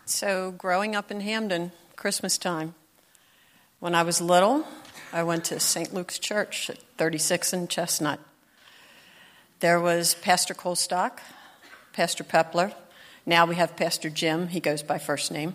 So growing up in Hamden, Christmas time, when I was little, I went to St. Luke's Church at 36 and Chestnut. There was Pastor Colstock, Pastor Pepler. Now we have Pastor Jim. He goes by first name.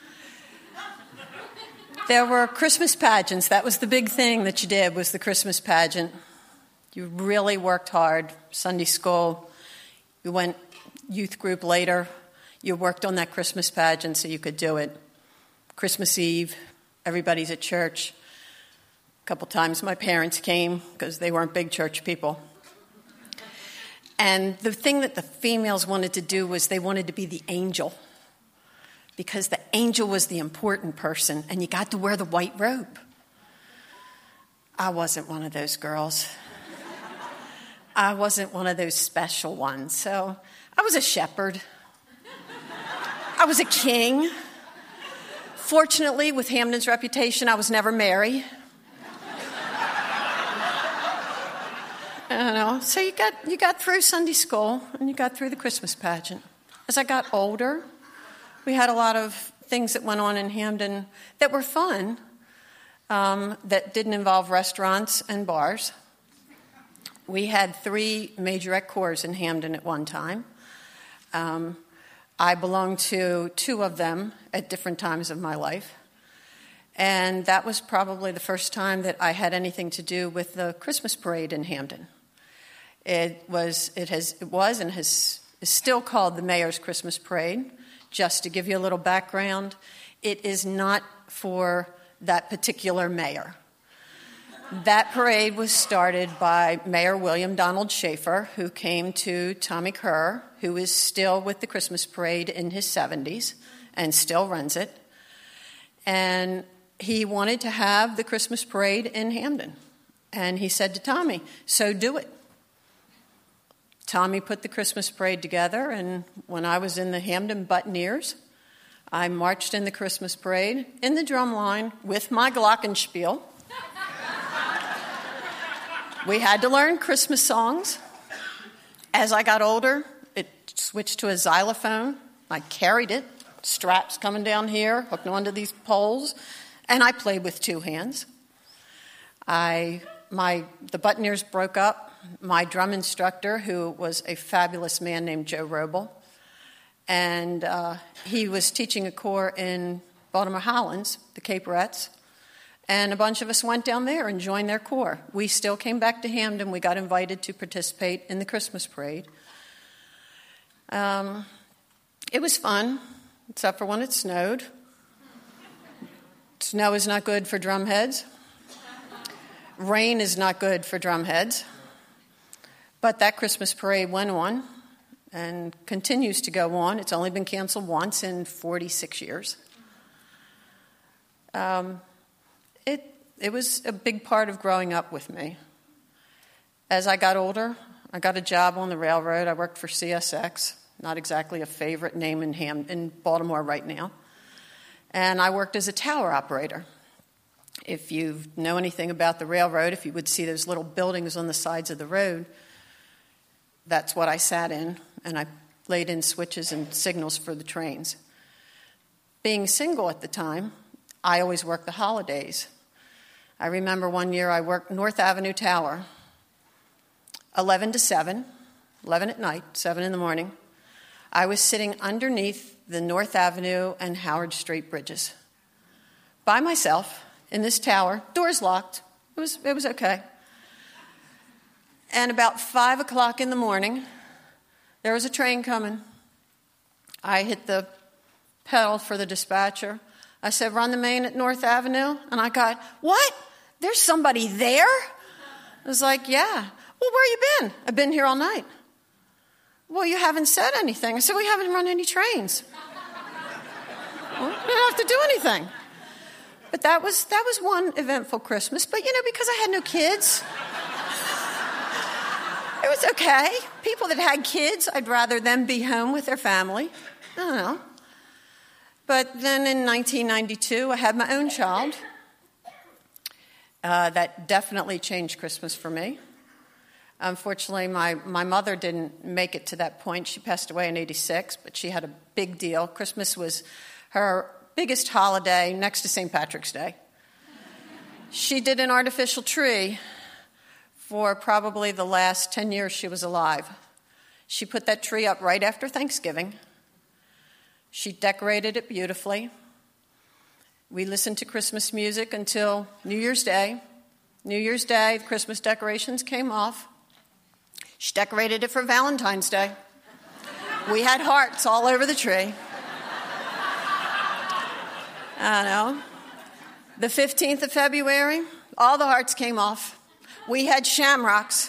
There were Christmas pageants. That was the big thing that you did, was the Christmas pageant. You really worked hard. Sunday school. You went youth group later. You worked on that Christmas pageant so you could do it. Christmas Eve, everybody's at church. A couple times my parents came because they weren't big church people. And the thing that the females wanted to do was they wanted to be the angel, because the angel was the important person, and you got to wear the white robe. I wasn't one of those girls. I wasn't one of those special ones. So I was a shepherd. I was a king. Fortunately, with Hamden's reputation, I was never Mary. So you got through Sunday school, and you got through the Christmas pageant. As I got older, we had a lot of things that went on in Hamden that were fun, that didn't involve restaurants and bars. We had 3 majorette corps in Hamden at one time. I belonged to 2 of them at different times of my life. And that was probably the first time that I had anything to do with the Christmas parade in Hamden. It is still called the Mayor's Christmas Parade. Just to give you a little background, it is not for that particular mayor. That parade was started by Mayor William Donald Schaefer, who came to Tommy Kerr, who is still with the Christmas parade in his 70s and still runs it. And he wanted to have the Christmas parade in Hamden. And he said to Tommy, "So do it." Tommy put the Christmas parade together, and when I was in the Hamden Buccaneers, I marched in the Christmas parade in the drum line with my glockenspiel. We had to learn Christmas songs. As I got older, it switched to a xylophone. I carried it, straps coming down here, hooked onto these poles, and I played with 2 hands. The Buccaneers broke up. My drum instructor, who was a fabulous man named Joe Roble, and he was teaching a corps in Baltimore Highlands, the Caperettes, and a bunch of us went down there and joined their corps. We still came back to Hamden. We got invited to participate in the Christmas parade. It was fun, except for when it snowed. Snow is not good for drumheads. Rain is not good for drumheads. But that Christmas parade went on and continues to go on. It's only been canceled once in 46 years. It was a big part of growing up with me. As I got older, I got a job on the railroad. I worked for CSX, not exactly a favorite name in Baltimore right now. And I worked as a tower operator. If you know anything about the railroad, if you would see those little buildings on the sides of the road, that's what I sat in, and I laid in switches and signals for the trains. Being single at the time, I always worked the holidays. I remember one year I worked North Avenue Tower, 11 to 7, 11 at night, 7 in the morning. I was sitting underneath the North Avenue and Howard Street bridges by myself in this tower, doors locked. It was okay. And about 5 o'clock in the morning, there was a train coming. I hit the pedal for the dispatcher. I said, "Run the main at North Avenue." And I got, "What? There's somebody there?" I was like, "Yeah." "Well, where you been?" "I've been here all night." "Well, you haven't said anything." I said, "We haven't run any trains." "Well, you don't have to do anything." But that was one eventful Christmas. But, because I had no kids, it was okay. People that had kids, I'd rather them be home with their family. I don't know. But then in 1992, I had my own child. That definitely changed Christmas for me. Unfortunately, my mother didn't make it to that point. She passed away in 86, but she had a big deal. Christmas was her biggest holiday next to St. Patrick's Day. She did an artificial tree for probably the last 10 years she was alive. She put that tree up right after Thanksgiving. She decorated it beautifully. We listened to Christmas music until New Year's Day. New Year's Day, the Christmas decorations came off. She decorated it for Valentine's Day. We had hearts all over the tree. I know. The 15th of February, all the hearts came off. We had shamrocks.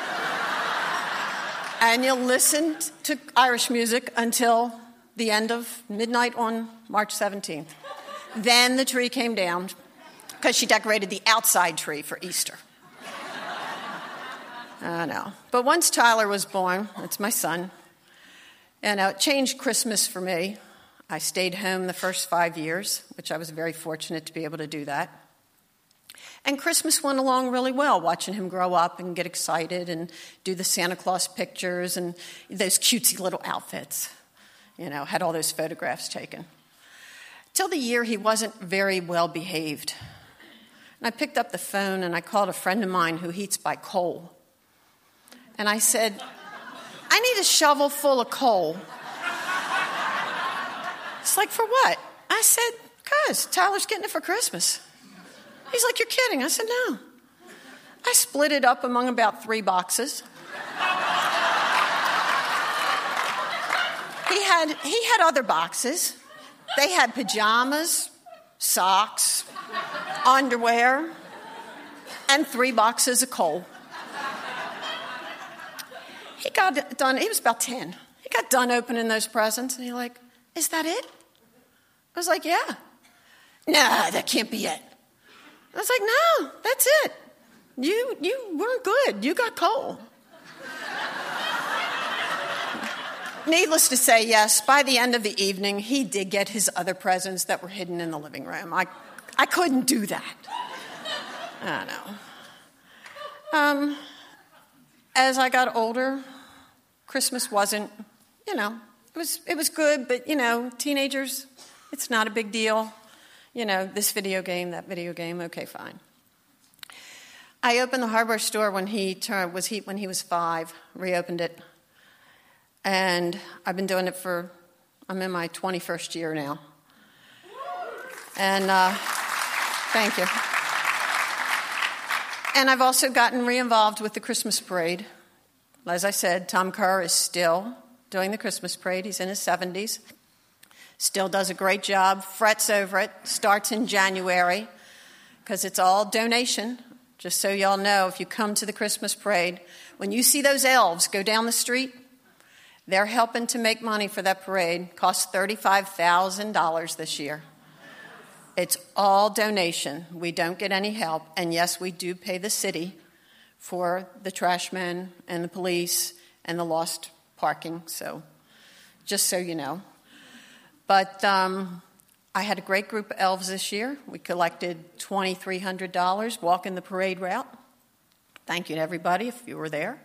And you'll listen to Irish music until the end of midnight on March 17th. Then the tree came down because she decorated the outside tree for Easter. I know. But once Tyler was born, that's my son, and it changed Christmas for me. I stayed home the first 5 years, which I was very fortunate to be able to do that. And Christmas went along really well, watching him grow up and get excited and do the Santa Claus pictures and those cutesy little outfits. Had all those photographs taken. Till the year he wasn't very well behaved. And I picked up the phone and I called a friend of mine who heats by coal. And I said, I need a shovel full of coal. It's like, for what? I said, 'cause Tyler's getting it for Christmas. He's like, you're kidding. I said, no. I split it up among about 3 boxes. He had other boxes. They had pajamas, socks, underwear, and 3 boxes of coal. He got done, he was about 10. He got done opening those presents, and he's like, is that it? I was like, yeah. Nah, that can't be it. I was like, no, that's it. You weren't good. You got coal. Needless to say, yes, by the end of the evening, he did get his other presents that were hidden in the living room. I couldn't do that. I know. As I got older, Christmas wasn't, it was good, but, teenagers, it's not a big deal. This video game, that video game, okay, fine. I opened the hardware store when he was 5, reopened it. And I've been doing it I'm in my 21st year now. And thank you. And I've also gotten re-involved with the Christmas parade. As I said, Tom Kerr is still doing the Christmas parade. He's in his 70s. Still does a great job, frets over it, starts in January, because it's all donation. Just so y'all know, if you come to the Christmas parade, when you see those elves go down the street, they're helping to make money for that parade. Costs $35,000 this year. It's all donation. We don't get any help. And yes, we do pay the city for the trash men and the police and the lost parking. So just so you know. But I had a great group of elves this year. We collected $2,300 walking the parade route. Thank you to everybody if you were there.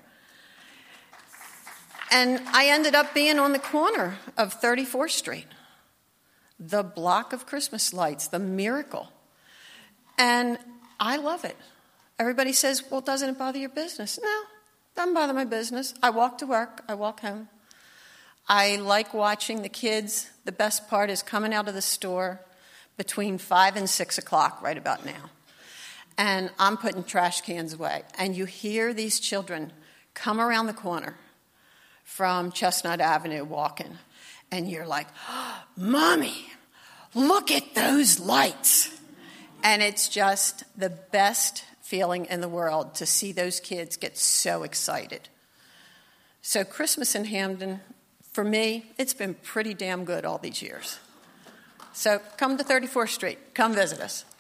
And I ended up being on the corner of 34th Street, the block of Christmas lights, the miracle. And I love it. Everybody says, well, doesn't it bother your business? No, doesn't bother my business. I walk to work. I walk home. I like watching the kids. The best part is coming out of the store between 5 and 6 o'clock right about now. And I'm putting trash cans away. And you hear these children come around the corner from Chestnut Avenue walking. And you're like, oh, Mommy, look at those lights. And it's just the best feeling in the world to see those kids get so excited. So Christmas in Hampden, for me, it's been pretty damn good all these years. So come to 34th Street. Come visit us.